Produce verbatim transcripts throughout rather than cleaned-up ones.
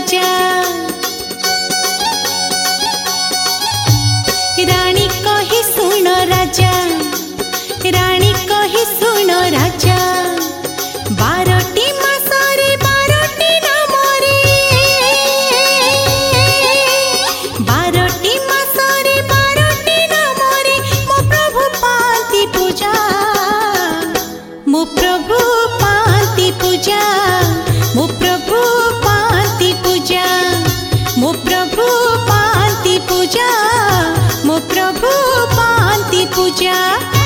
राजा। रानी कही सुन राजा, रानी कही सुन राजा, बारटी मासरे बारटी नामरे, बारटी मासरे बारटी नामरे मो प्रभु पांति पूजा, मो प्रभु पांति पूजा, मो प्रभु पांति पूजा, मो प्रभु पांति पूजा, मो प्रभु पांति पूजा।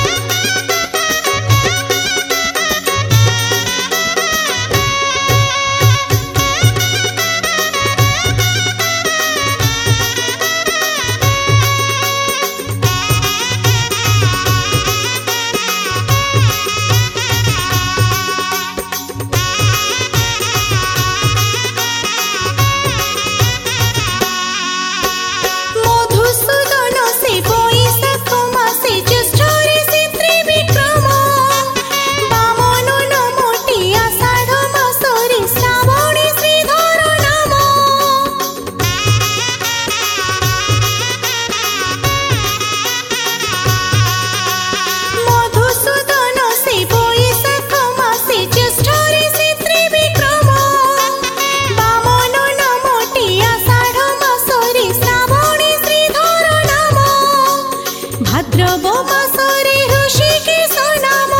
भाद्रव मासरे ऋषिकेश नाम,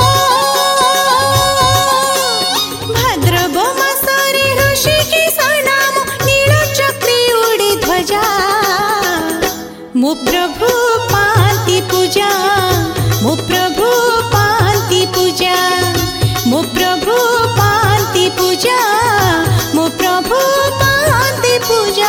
भाद्रव मासरे ऋषिकेश नाम, नीलचक्रे उड़े ध्वजा, मो प्रभु पांति पूजा, मो प्रभु पांति पूजा, मो प्रभु पांति पूजा, मो प्रभु पांति पूजा।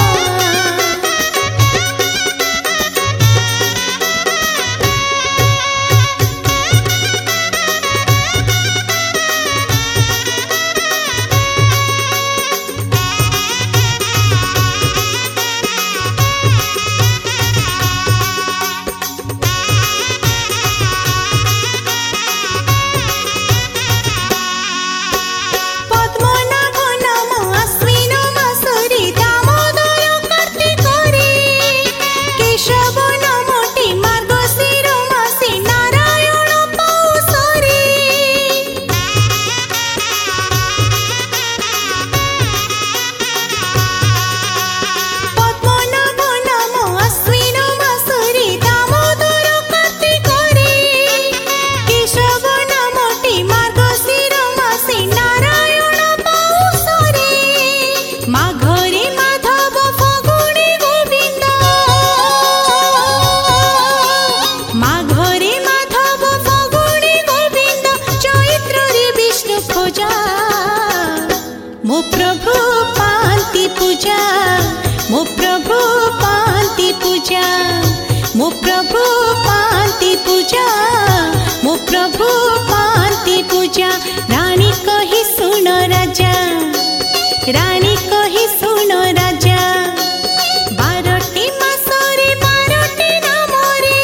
मो प्रभु पांति पूजा, मो प्रभु पांति पूजा, मो प्रभु पांति पूजा, मो प्रभु पांति पूजा। रानी कही सुन राजा, रानी कही सुन राजा, बारटी मासरे बारटी नामरे,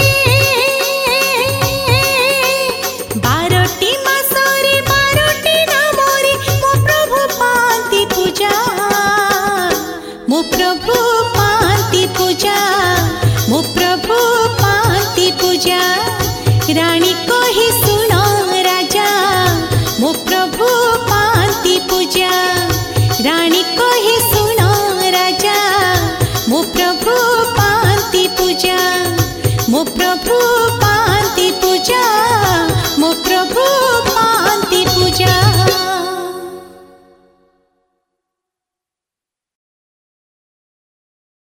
बारटी मासरे बारटी नामरे मो प्रभु पांति पूजा, मो प्रभु पांति पूजा, मो प्रभु पांति पूजा। रानी कही सुन राजा, मो प्रभु पांति पूजा, रानी कही सुन राजा, मो प्रभु पांति पूजा, मो प्रभु